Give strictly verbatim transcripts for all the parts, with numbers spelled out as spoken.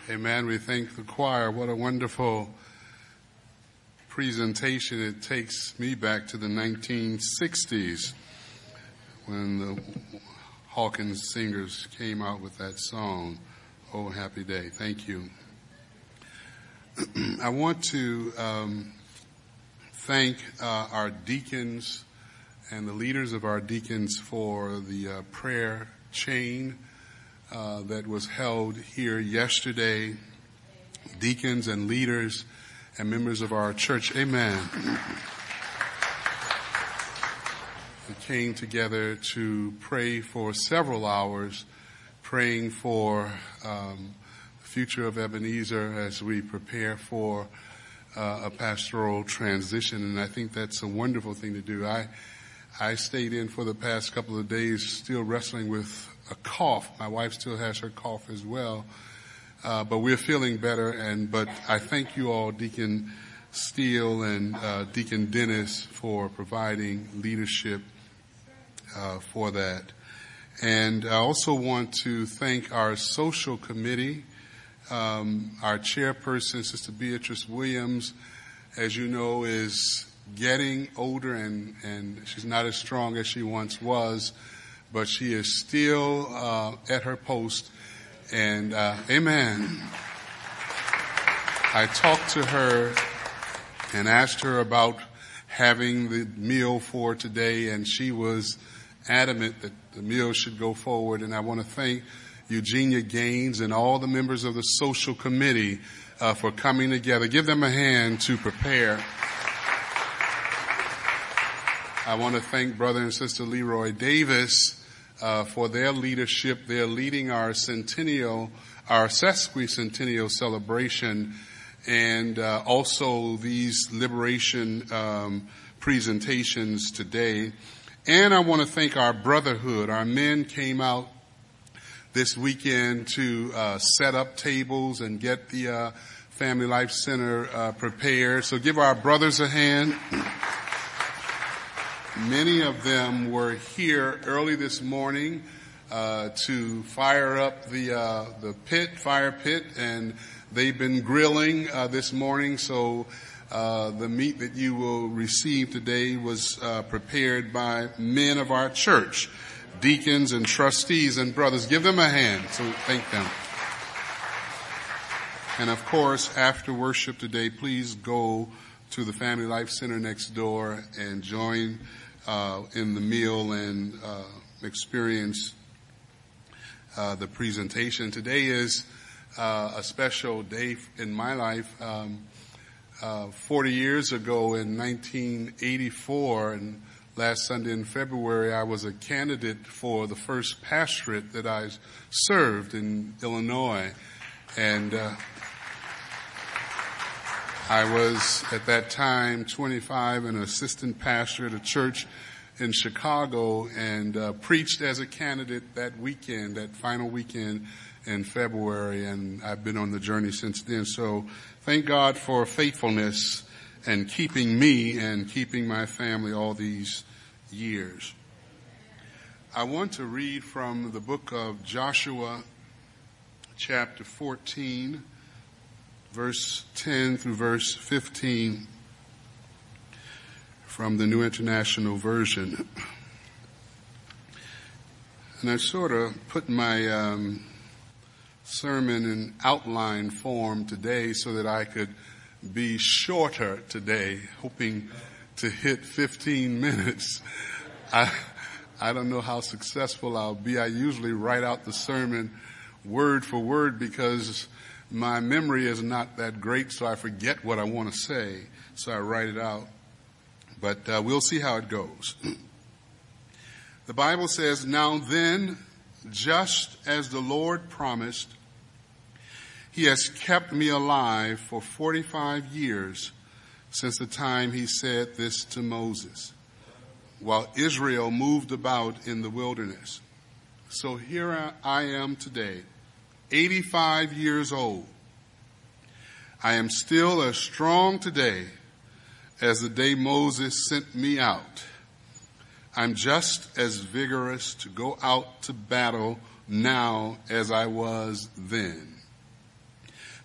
Amen. We thank the choir. What a wonderful presentation. It takes me back to the nineteen sixties when the Hawkins singers came out with that song, Oh Happy Day. Thank you. I want to um, thank uh, our deacons and the leaders of our deacons for the uh, prayer chain Uh, that was held here yesterday. Deacons and leaders and members of our church, amen, we came together to pray for several hours, praying for um, the future of Ebenezer as we prepare for uh, a pastoral transition. And I think that's a wonderful thing to do. I I stayed in for the past couple of days still wrestling with a cough. My wife still has her cough as well. Uh, but we're feeling better. And, but I thank you all, Deacon Steele and, uh, Deacon Dennis, for providing leadership, uh, for that. And I also want to thank our social committee, um, our chairperson, Sister Beatrice Williams, as you know, is getting older and, and she's not as strong as she once was, but she is still uh, at her post. And uh, amen. I talked to her and asked her about having the meal for today, and she was adamant that the meal should go forward. And I want to thank Eugenia Gaines and all the members of the social committee uh, for coming together. Give them a hand to prepare. I want to thank Brother and Sister Leroy Davis uh, for their leadership. They're leading our centennial, our sesquicentennial celebration, and uh, also these liberation um, presentations today. And I want to thank our brotherhood. Our men came out this weekend to uh, set up tables and get the uh, Family Life Center uh, prepared. So give our brothers a hand. Many of them were here early this morning uh, to fire up the uh, the pit, fire pit, and they've been grilling uh, this morning. So uh, the meat that you will receive today was uh, prepared by men of our church, deacons and trustees and brothers. Give them a hand. So thank them. And of course, after worship today, please go to the Family Life Center next door and join Uh, in the meal and uh, experience uh, the presentation. Today is uh, a special day in my life. Um, uh, forty years ago in nineteen eighty-four, and last Sunday in February, I was a candidate for the first pastorate that I served in Illinois. And uh, I was, at that time, twenty-five, and an assistant pastor at a church in Chicago, and uh, preached as a candidate that weekend, that final weekend in February, and I've been on the journey since then. So thank God for faithfulness and keeping me and keeping my family all these years. I want to read from the book of Joshua, chapter fourteen, verse ten through verse fifteen, from the New International Version. And I sort of put my um, sermon in outline form today so that I could be shorter today, hoping to hit fifteen minutes. I, I don't know how successful I'll be. I usually write out the sermon word for word because my memory is not that great, so I forget what I want to say, so I write it out. But uh, we'll see how it goes. The Bible says, "Now then, just as the Lord promised, he has kept me alive for forty-five years since the time he said this to Moses, while Israel moved about in the wilderness. So here I am today, eighty-five years old. I am still as strong today as the day Moses sent me out. I'm just as vigorous to go out to battle now as I was then.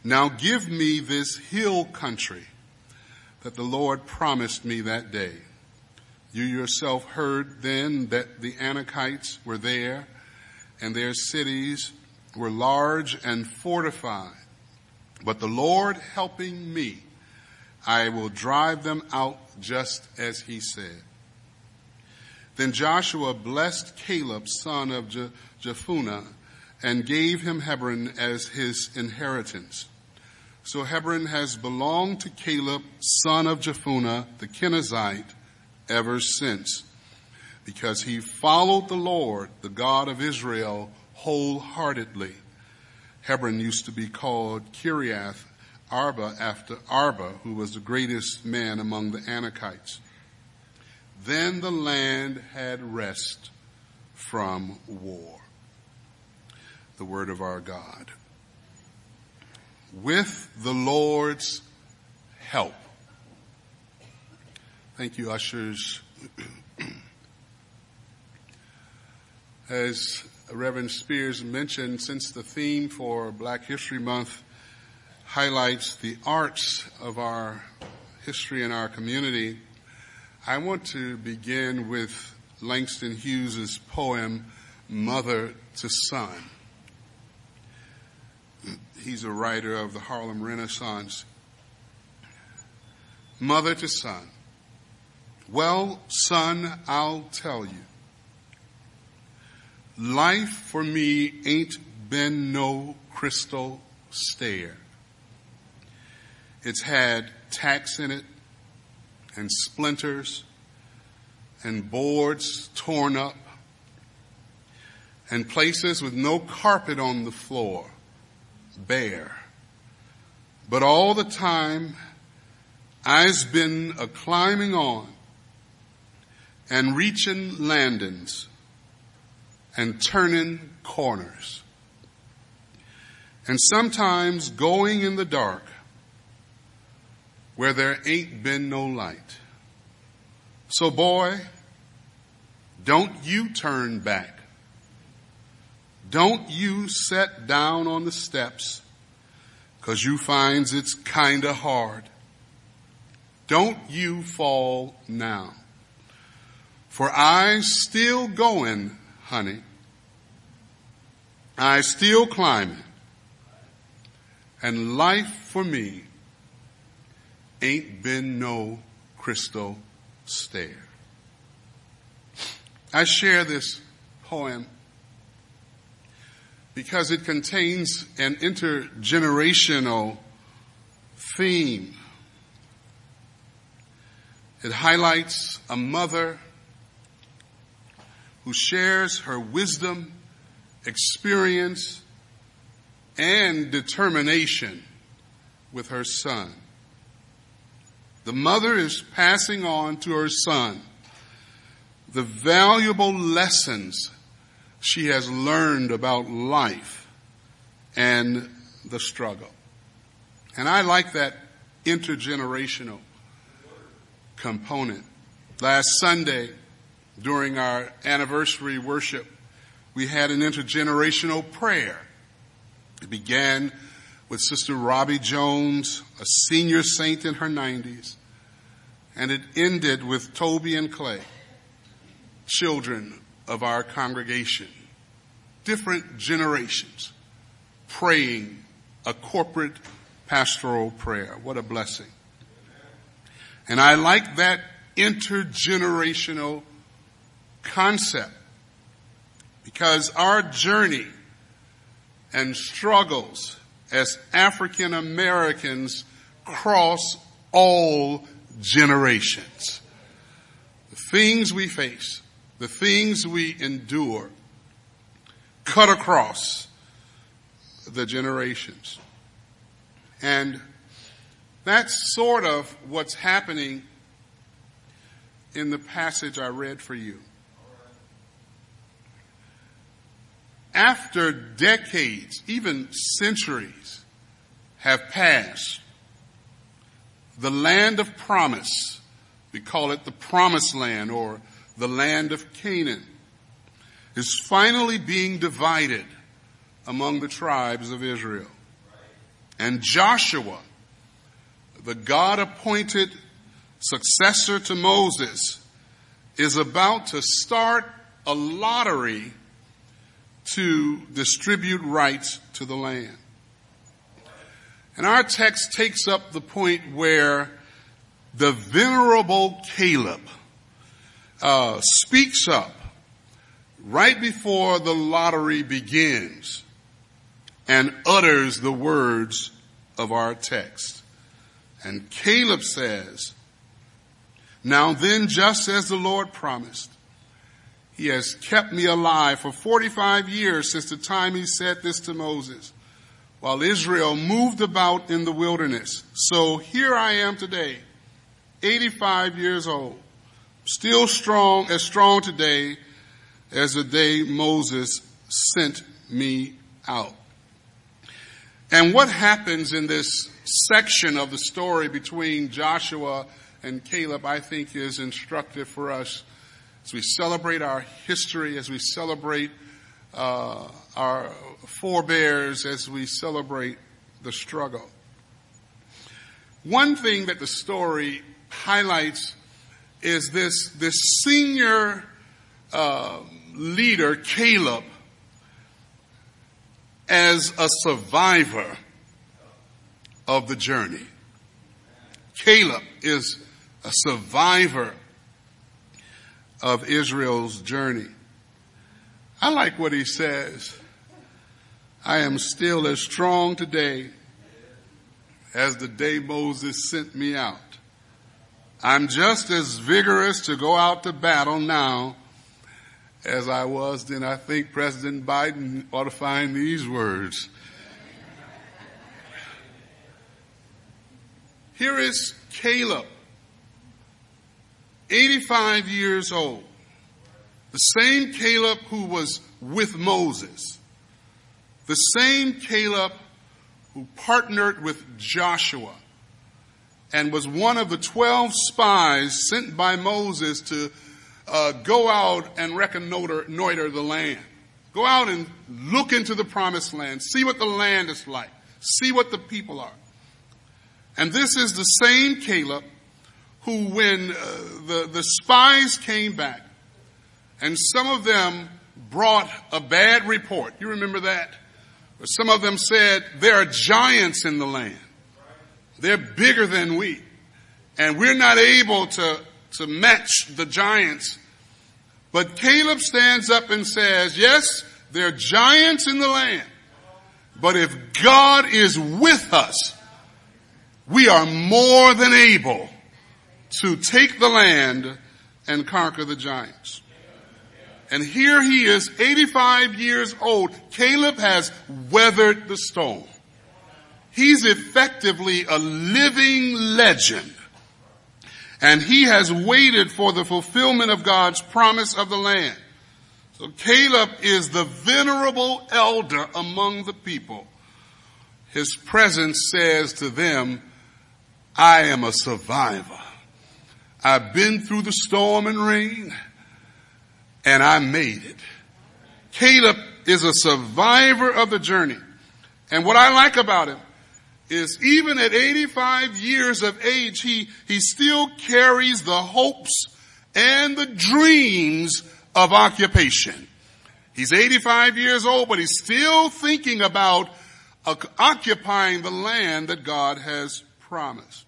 Now give me this hill country that the Lord promised me that day. You yourself heard then that the Anakites were there, and their cities were large and fortified. But the Lord helping me, I will drive them out just as he said. Then Joshua blessed Caleb, son of Je- Jephunneh, and gave him Hebron as his inheritance. So Hebron has belonged to Caleb, son of Jephunneh, the Kenizzite, ever since, because he followed the Lord, the God of Israel, wholeheartedly. Hebron used to be called Kiriath Arba after Arba, who was the greatest man among the Anakites. Then the land had rest from war. The word of our God. With the Lord's help. Thank you, ushers. As Reverend Spears mentioned, since the theme for Black History Month highlights the arts of our history and our community, I want to begin with Langston Hughes' poem, Mother to Son. He's a writer of the Harlem Renaissance. Mother to son. Well, son, I'll tell you. Life for me ain't been no crystal stair. It's had tacks in it and splinters and boards torn up and places with no carpet on the floor, bare. But all the time I's been a climbing on and reaching landings and turning corners. And sometimes going in the dark where there ain't been no light. So boy, don't you turn back. Don't you set down on the steps 'cause you finds it's kinda hard. Don't you fall now. For I's still going, honey. I still climbing. And life for me ain't been no crystal stair. I share this poem because it contains an intergenerational theme. It highlights a mother who shares her wisdom, experience, and determination with her son. The mother is passing on to her son the valuable lessons she has learned about life and the struggle. And I like that intergenerational component. Last Sunday, during our anniversary worship, we had an intergenerational prayer. It began with Sister Robbie Jones, a senior saint in her nineties, and it ended with Toby and Clay, children of our congregation, different generations, praying a corporate pastoral prayer. What a blessing. And I like that intergenerational concept because our journey and struggles as African Americans cross all generations. The things we face, the things we endure, cut across the generations. And that's sort of what's happening in the passage I read for you. After decades, even centuries, have passed, the land of promise, we call it the promised land or the land of Canaan, is finally being divided among the tribes of Israel. And Joshua, the God-appointed successor to Moses, is about to start a lottery to distribute rights to the land. And our text takes up the point where the venerable Caleb uh, speaks up right before the lottery begins and utters the words of our text. And Caleb says, "Now then, just as the Lord promised, he has kept me alive for forty-five years since the time he said this to Moses, while Israel moved about in the wilderness. So here I am today, eighty-five years old, still strong, as strong today as the day Moses sent me out." And what happens in this section of the story between Joshua and Caleb, I think, is instructive for us as we celebrate our history, as we celebrate uh, our forebears, as we celebrate the struggle. One thing that the story highlights is this, this senior uh, leader, Caleb, as a survivor of the journey. Caleb is a survivor of Israel's journey. I like what he says. "I am still as strong today as the day Moses sent me out. I'm just as vigorous to go out to battle now as I was then." I think President Biden ought to find these words. Here is Caleb, eighty-five years old, the same Caleb who was with Moses, the same Caleb who partnered with Joshua and was one of the twelve spies sent by Moses to uh, go out and reconnoiter the land. Go out and look into the promised land, see what the land is like, see what the people are. And this is the same Caleb who, when uh, the, the spies came back, and some of them brought a bad report. You remember that? Some of them said, "There are giants in the land. They're bigger than we. And we're not able to, to match the giants." But Caleb stands up and says, "Yes, there are giants in the land. But if God is with us, we are more than able to take the land and conquer the giants." And here he is, eighty-five years old. Caleb has weathered the storm. He's effectively a living legend. And he has waited for the fulfillment of God's promise of the land. So Caleb is the venerable elder among the people. His presence says to them, "I am a survivor. I've been through the storm and rain, and I made it." Caleb is a survivor of the journey. And what I like about him is even at eighty-five years of age, he, he still carries the hopes and the dreams of occupation. He's eighty-five years old, but he's still thinking about uh, occupying the land that God has promised.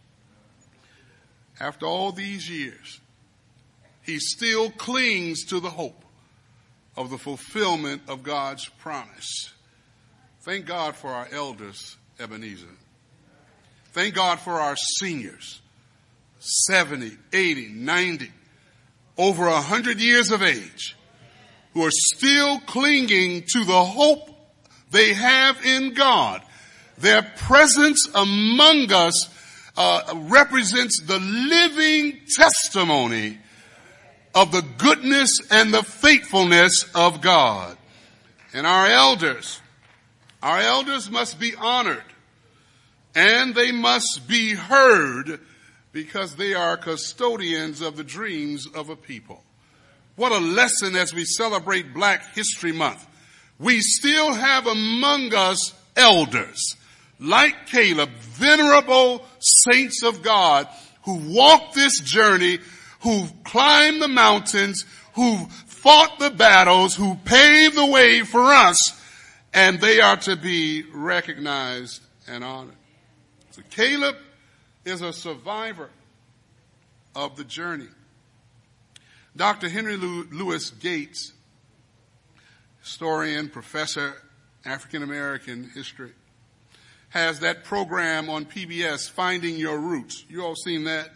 After all these years, he still clings to the hope of the fulfillment of God's promise. Thank God for our elders, Ebenezer. Thank God for our seniors, seventy, eighty, ninety, over a hundred years of age, who are still clinging to the hope they have in God. Their presence among us uh, represents the living testimony of the goodness and the faithfulness of God. And our elders, our elders must be honored, and they must be heard, because they are custodians of the dreams of a people. What a lesson as we celebrate Black History Month. We still have among us elders, like Caleb, venerable saints of God who walked this journey, who've climbed the mountains, who've fought the battles, who paved the way for us, and they are to be recognized and honored. So Caleb is a survivor of the journey. Doctor Henry Louis Gates, historian, professor, African American history, has that program on P B S, Finding Your Roots. You all seen that?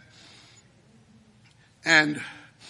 And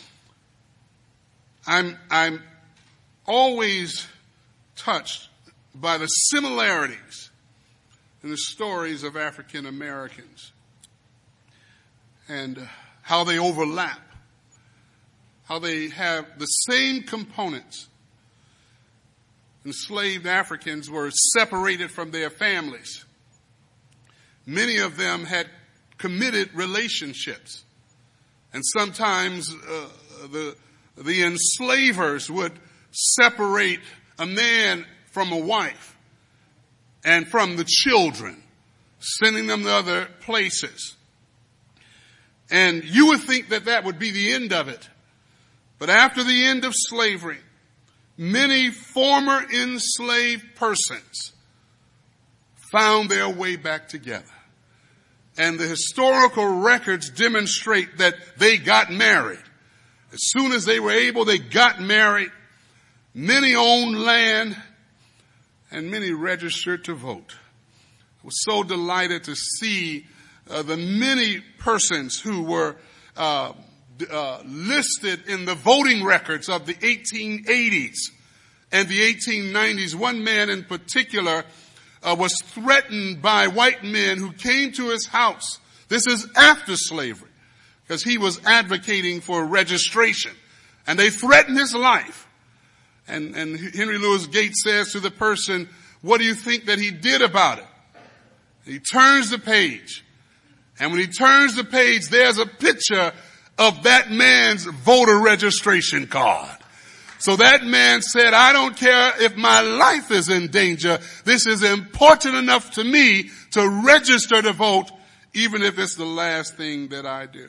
I'm, I'm always touched by the similarities in the stories of African Americans and how they overlap, how they have the same components. Enslaved Africans were separated from their families. Many of them had committed relationships, and sometimes uh, the the enslavers would separate a man from a wife and from the children, sending them to other places. And you would think that that would be the end of it. But after the end of slavery, many former enslaved persons found their way back together. And the historical records demonstrate that they got married. As soon as they were able, they got married. Many owned land, and many registered to vote. I was so delighted to see uh, the many persons who were uh, uh, listed in the voting records of the eighteen eighties and the eighteen nineties. One man in particular uh, was threatened by white men who came to his house. This is after slavery, because he was advocating for registration. And they threatened his life. And, and Henry Louis Gates says to the person, what do you think that he did about it? He turns the page. And when he turns the page, there's a picture of that man's voter registration card. So that man said, I don't care if my life is in danger. This is important enough to me to register to vote, even if it's the last thing that I do.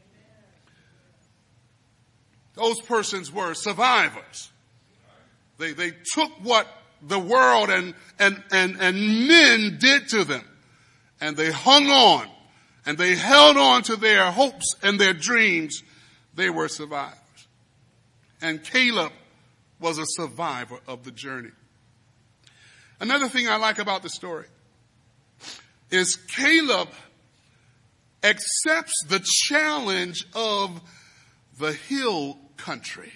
Those persons were survivors. They, they took what the world and, and, and, and men did to them, and they hung on, and they held on to their hopes and their dreams. They were survivors. And Caleb was a survivor of the journey. Another thing I like about the story is Caleb accepts the challenge of the hill country.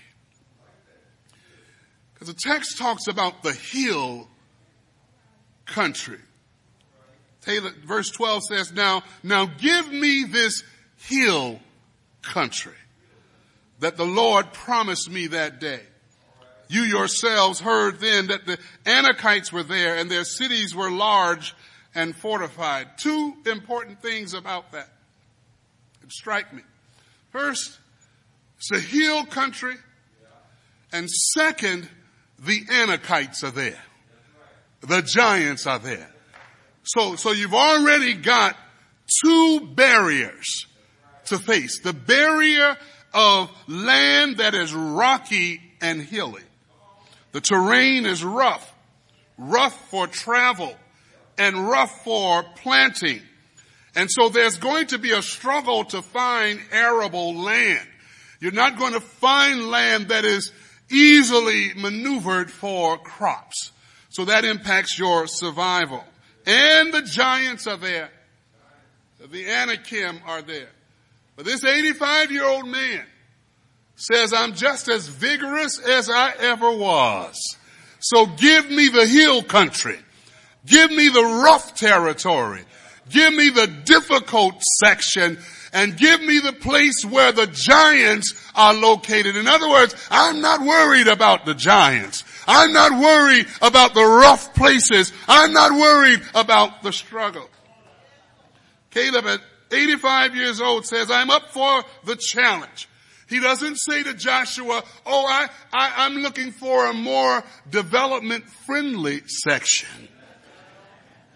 Because the text talks about the hill country. Taylor, verse twelve says, now, now give me this hill country that the Lord promised me that day. You yourselves heard then that the Anakites were there and their cities were large and fortified. Two important things about that that strike me. First, it's a hill country. And second, the Anakites are there. The giants are there. So, so you've already got two barriers to face. The barrier of land that is rocky and hilly. The terrain is rough, rough for travel and rough for planting. And so there's going to be a struggle to find arable land. You're not going to find land that is easily maneuvered for crops. So that impacts your survival. And the giants are there. The Anakim are there. But this eighty-five-year-old man says, I'm just as vigorous as I ever was. So give me the hill country. Give me the rough territory. Give me the difficult section. And give me the place where the giants are located. In other words, I'm not worried about the giants. I'm not worried about the rough places. I'm not worried about the struggle. Caleb at eighty-five years old says, I'm up for the challenge. He doesn't say to Joshua, oh, I, I, I'm looking for a more development-friendly section.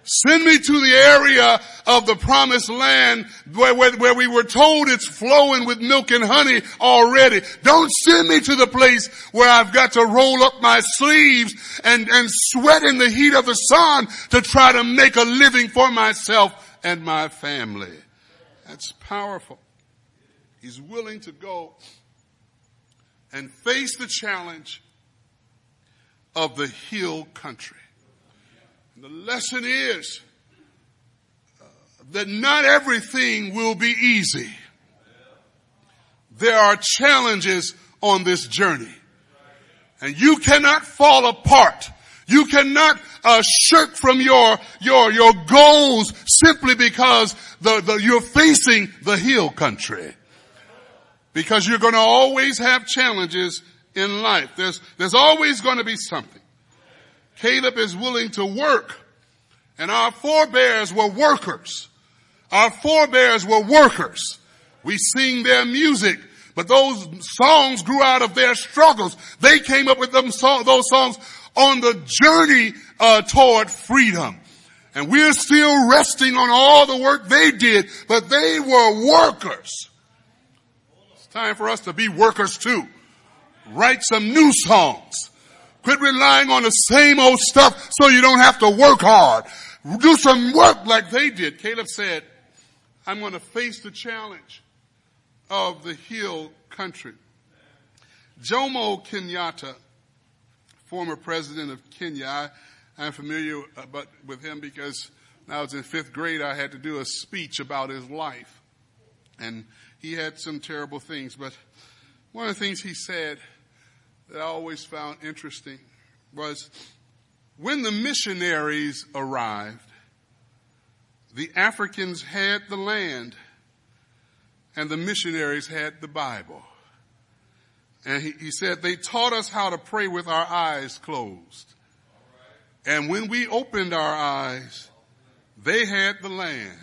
Send me to the area of the promised land where, where, where we were told it's flowing with milk and honey already. Don't send me to the place where I've got to roll up my sleeves and, and sweat in the heat of the sun to try to make a living for myself and my family. That's powerful. He's willing to go and face the challenge of the hill country. And the lesson is uh, that not everything will be easy. There are challenges on this journey. And you cannot fall apart. You cannot uh, shirk from your your your goals simply because the, the you're facing the hill country. Because you're going to always have challenges in life. There's there's always going to be something. Caleb is willing to work. And our forebears were workers. Our forebears were workers. We sing their music, but those songs grew out of their struggles. They came up with them so- those songs on the journey uh, toward freedom. And we're still resting on all the work they did, but they were workers. It's time for us to be workers too. Write some new songs. Quit relying on the same old stuff so you don't have to work hard. Do some work like they did. Caleb said, I'm going to face the challenge of the hill country. Jomo Kenyatta, former president of Kenya, I, I'm familiar about, with him because when I was in fifth grade, I had to do a speech about his life. And he had some terrible things, but one of the things he said that I always found interesting was when the missionaries arrived, the Africans had the land and the missionaries had the Bible. And he, he said they taught us how to pray with our eyes closed. And when we opened our eyes, they had the land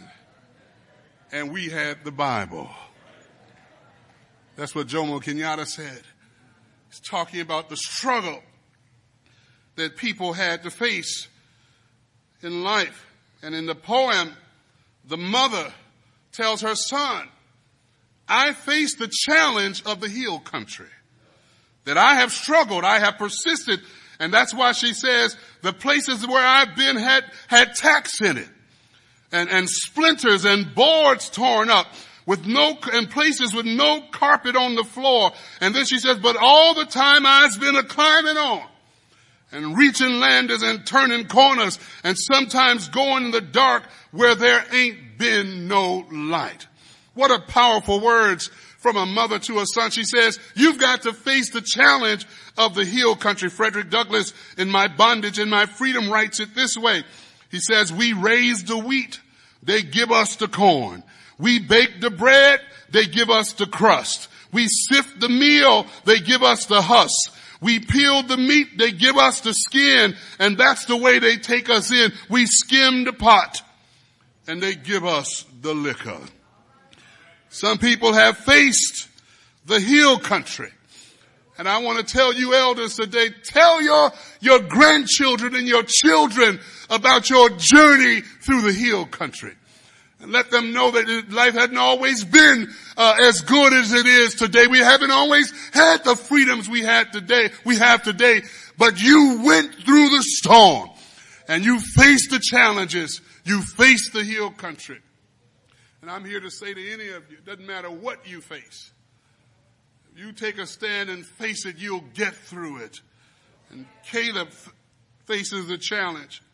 and we had the Bible. That's what Jomo Kenyatta said. He's talking about the struggle that people had to face in life. And in the poem, the mother tells her son, I faced the challenge of the hill country. That I have struggled, I have persisted. And that's why she says the places where I've been had, had tacks in it. And, and splinters and boards torn up. With no, in places with no carpet on the floor. And then she says, but all the time I've been a climbing on. And reaching landers and turning corners. And sometimes going in the dark where there ain't been no light. What a powerful words from a mother to a son. She says, you've got to face the challenge of the hill country. Frederick Douglass, in My Bondage and My Freedom, writes it this way. He says, we raise the wheat, they give us the corn. We bake the bread, they give us the crust. We sift the meal, they give us the husk. We peel the meat, they give us the skin, and that's the way they take us in. We skim the pot, and they give us the liquor. Some people have faced the hill country. And I want to tell you elders today, tell your, your grandchildren and your children about your journey through the hill country. And let them know that life hasn't always been uh, as good as it is today. We haven't always had the freedoms we had today, we have today. But you went through the storm and you faced the challenges. You faced the hill country. And I'm here to say to any of you, it doesn't matter what you face. If you take a stand and face it, you'll get through it. And Caleb f- faces the challenge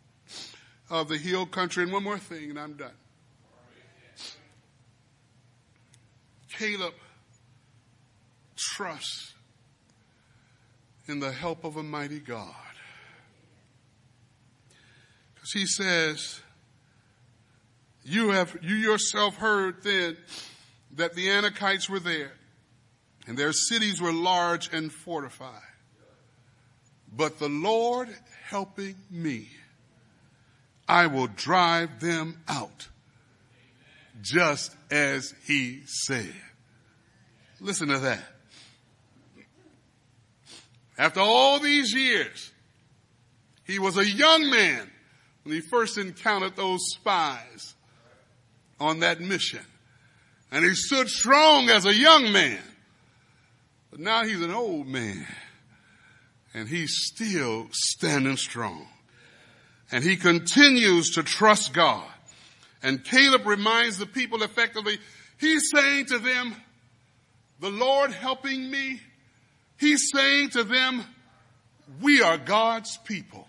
of the hill country. And one more thing, and I'm done. Caleb trusts in the help of a mighty God. Because he says, you have, you yourself heard then that the Anakites were there and their cities were large and fortified. But the Lord helping me, I will drive them out just as he said. Listen to that. After all these years, he was a young man when he first encountered those spies on that mission. And he stood strong as a young man. But now he's an old man. And he's still standing strong. And he continues to trust God. And Caleb reminds the people effectively, he's saying to them, the Lord helping me. He's saying to them, we are God's people.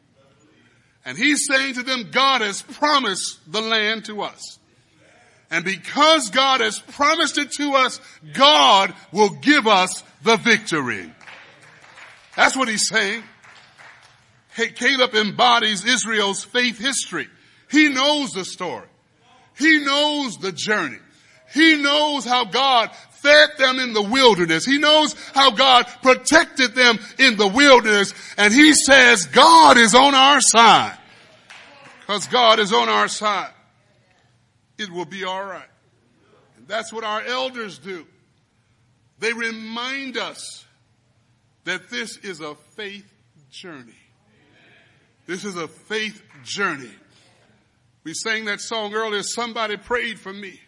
And he's saying to them, God has promised the land to us. And because God has promised it to us, God will give us the victory. That's what he's saying. Hey, Caleb embodies Israel's faith history. He knows the story. He knows the journey. He knows how God fed them in the wilderness. He knows how God protected them in the wilderness. And he says, God is on our side. Because God is on our side, it will be all right. And that's what our elders do. They remind us that this is a faith journey. This is a faith journey. We sang that song earlier, somebody prayed for me.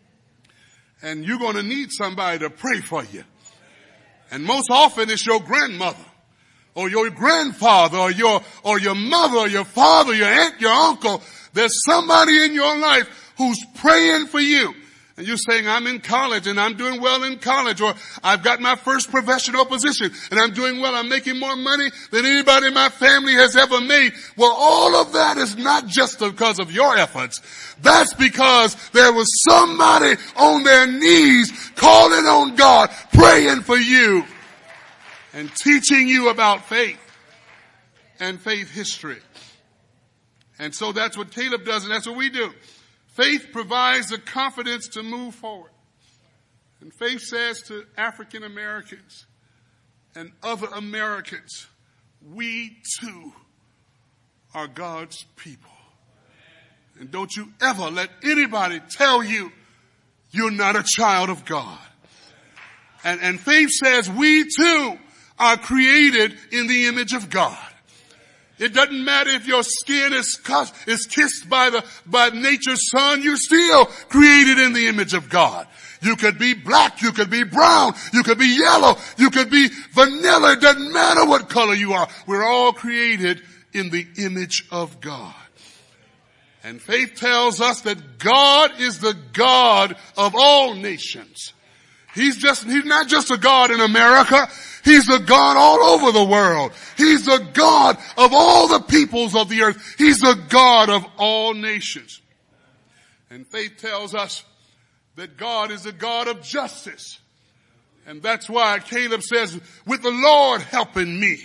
And you're going to need somebody to pray for you. And most often it's your grandmother or your grandfather or your, or your mother or your father, your aunt, your uncle. There's somebody in your life who's praying for you. And you're saying, I'm in college and I'm doing well in college, or I've got my first professional position and I'm doing well. I'm making more money than anybody in my family has ever made. Well, all of that is not just because of your efforts. That's because there was somebody on their knees calling on God, praying for you and teaching you about faith and faith history. And so that's what Caleb does, and that's what we do. Faith provides the confidence to move forward. And faith says to African Americans and other Americans, we too are God's people. And don't you ever let anybody tell you you're not a child of God. And, and faith says we too are created in the image of God. It doesn't matter if your skin is, cussed, is kissed by the, by nature's sun. You're still created in the image of God. You could be black. You could be brown. You could be yellow. You could be vanilla. It doesn't matter what color you are. We're all created in the image of God. And faith tells us that God is the God of all nations. He's just, he's not just a God in America. He's the God all over the world. He's the God of all the peoples of the earth. He's the God of all nations. And faith tells us that God is a God of justice. And that's why Caleb says, with the Lord helping me,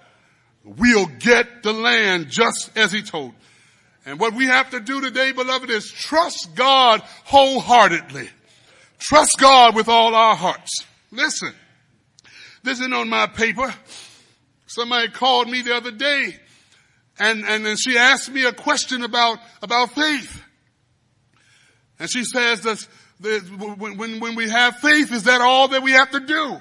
we'll get the land just as he told. And what we have to do today, beloved, is trust God wholeheartedly. Trust God with all our hearts. Listen. This isn't on my paper. Somebody called me the other day and, and then she asked me a question about, about faith. And she says that when, when, when we have faith, is that all that we have to do?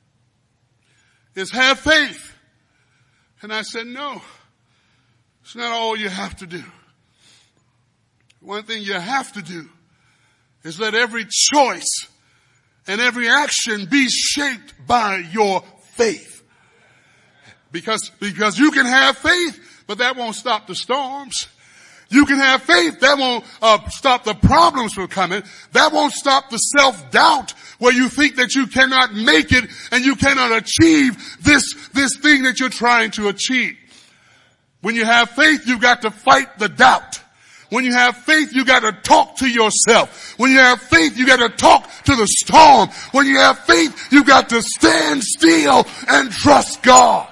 Is have faith. And I said, no, it's not all you have to do. One thing you have to do is let every choice and every action be shaped by your faith. Because, because you can have faith, but that won't stop the storms. You can have faith, that won't uh, stop the problems from coming. That won't stop the self-doubt where you think that you cannot make it and you cannot achieve this, this thing that you're trying to achieve. When you have faith, you've got to fight the doubt. When you have faith, you got to talk to yourself. When you have faith, you got to talk to the storm. When you have faith, you got to stand still and trust God.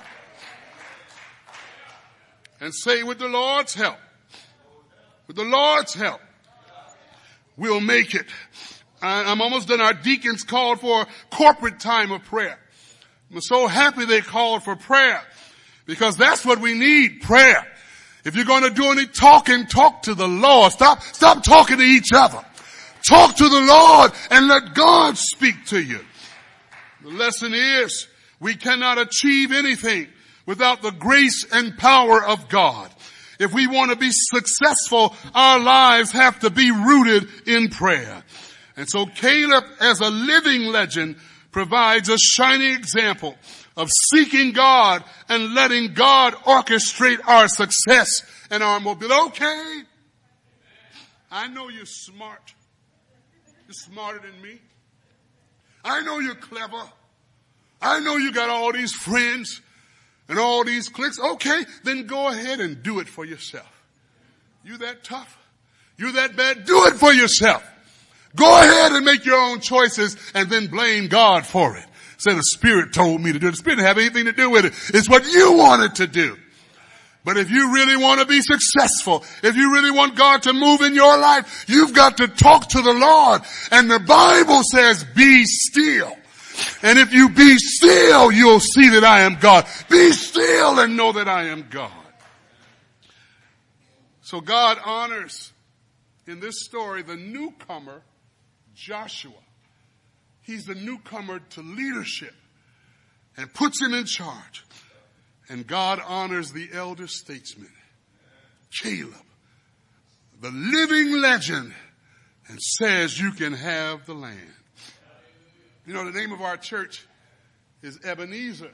And say, with the Lord's help, with the Lord's help, we'll make it. I, I'm almost done. Our deacons called for a corporate time of prayer. I'm so happy they called for prayer because that's what we need, prayer. If you're going to do any talking, talk to the Lord. Stop, stop talking to each other. Talk to the Lord and let God speak to you. The lesson is we cannot achieve anything without the grace and power of God. If we want to be successful, our lives have to be rooted in prayer. And so Caleb, as a living legend, provides a shining example of seeking God and letting God orchestrate our success and our mobility. Okay, I know you're smart. You're smarter than me. I know you're clever. I know you got all these friends and all these cliques. Okay, then go ahead and do it for yourself. You that tough? You that bad? Do it for yourself. Go ahead and make your own choices and then blame God for it. Say, the Spirit told me to do it. The Spirit didn't have anything to do with it. It's what you wanted to do. But if you really want to be successful, if you really want God to move in your life, you've got to talk to the Lord. And the Bible says, be still. And if you be still, you'll see that I am God. Be still and know that I am God. So God honors, in this story, the newcomer, Joshua. He's the newcomer to leadership and puts him in charge. And God honors the elder statesman, Caleb, the living legend, and says you can have the land. You know, the name of our church is Ebenezer.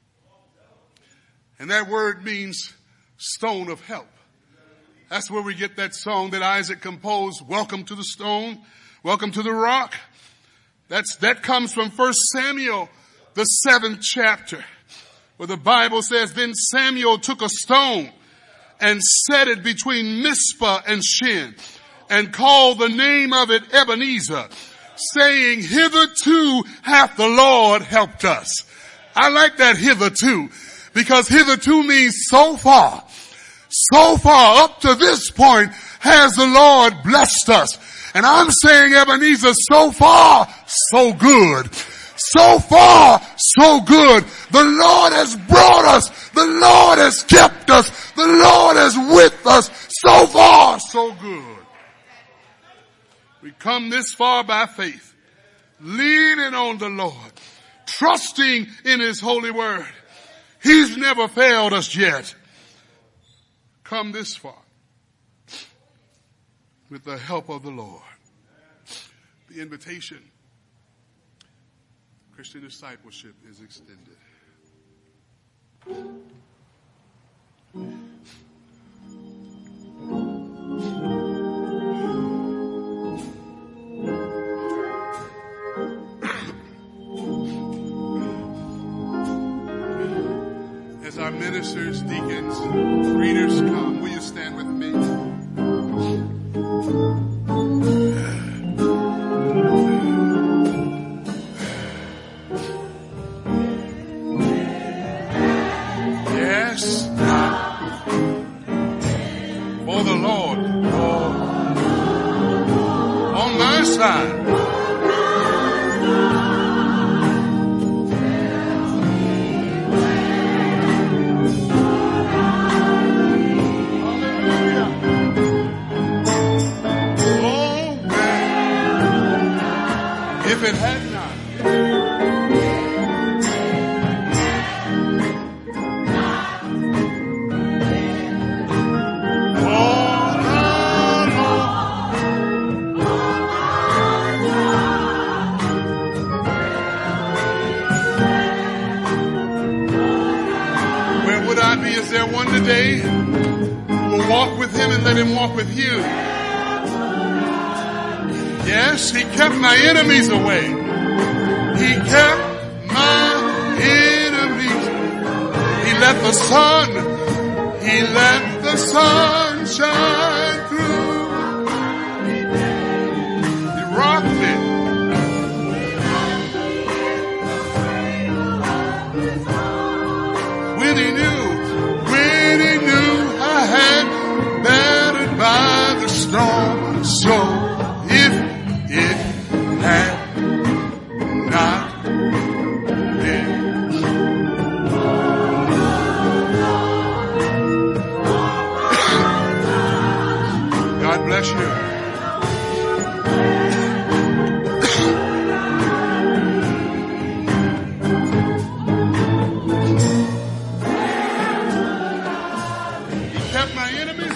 And that word means stone of help. That's where we get that song that Isaac composed, Welcome to the Stone, Welcome to the Rock. That's, that comes from First Samuel, the seventh chapter, where the Bible says, then Samuel took a stone and set it between Mizpah and Shin and called the name of it Ebenezer, saying, hitherto hath the Lord helped us. I like that hitherto, because hitherto means so far. So far, up to this point, has the Lord blessed us. And I'm saying, Ebenezer, so far, so good. So far, so good. The Lord has brought us. The Lord has kept us. The Lord is with us. So far, so good. We come this far by faith, leaning on the Lord, trusting in His holy word. He's never failed us yet. Come this far with the help of the Lord. The invitation, Christian discipleship, is extended. As our ministers, deacons, readers come, will you stand with me? Yes. For the Lord. On my side. If it had not. Where would I be? Is there one today who will walk with Him and let Him walk with you? Yes, He kept my enemies away. He kept my enemies. He let the sun, He let the sun shine through. He rocked me. When He knew, when He knew I had battered by the storm. So bless you. He kept my enemies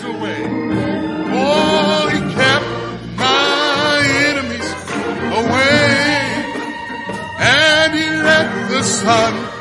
Son,